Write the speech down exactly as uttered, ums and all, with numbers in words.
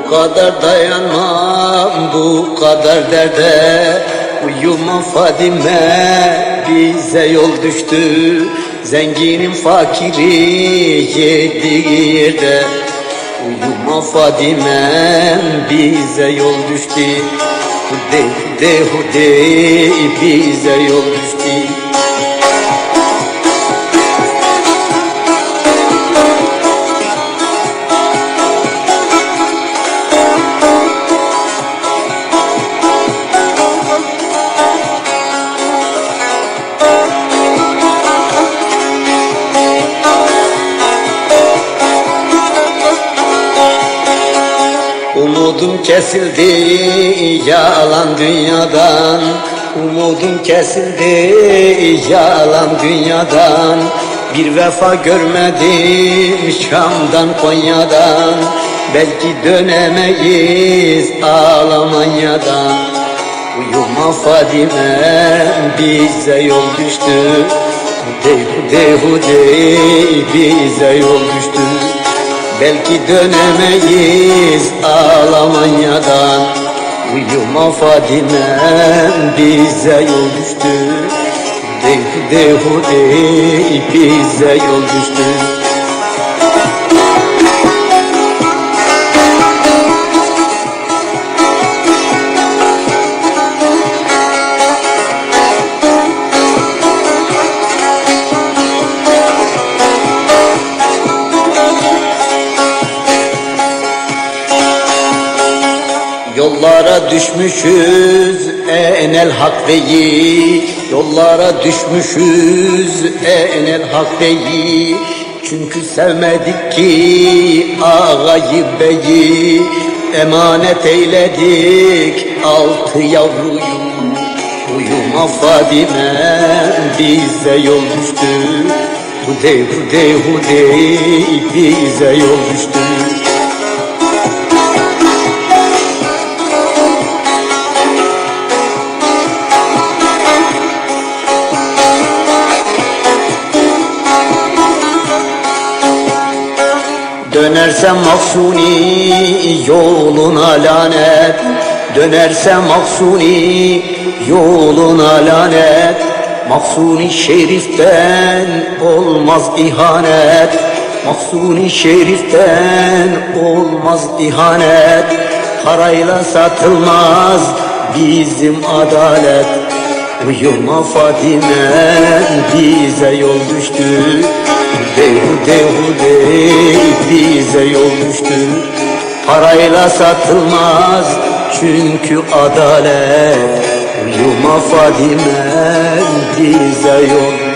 Bu kadar dayanmam, bu kadar derde. Uyuma Fadime, bize yol düştü. Zenginin fakiri yediği yerde. Uyuma Fadime, bize yol düştü. Hude hude hude, bize yol düştü. Umudum kesildi yalan dünyadan. Umudum kesildi yalan dünyadan. Bir vefa görmedim Şam'dan Konya'dan. Belki dönemeyiz Almanya'dan. Uyuma Fadime, bize yol düştü. Hudey hudey hudey, bize yol düştü. Belki dönemeyiz Almanya'dan. Uyuma Fadime, bize yol düştü. Hudey hudey hudey, bize yol düştü. Yollara düşmüşüz enel hak beyi. Yollara düşmüşüz enel hak beyi. Çünkü sevmedik ki ağayı beyi. Emanet eyledik altı yavruyu. Uyuma Fadime, bize yol düştü. Hudey hudey hudey, bize yol düştü. Dönersem Mahsuni yoluna lanet. Dönersem Mahsuni yoluna lanet. Mahsuni şeriften olmaz ihanet. Mahsuni şeriften olmaz ihanet. Parayla satılmaz bizim adalet. Uyuma Fadime, bize yol düştü. Hudey hudey hudey, bize yol düştü. Parayla satılmaz çünkü adalet. Uyuma Fadime, bize yol düştü.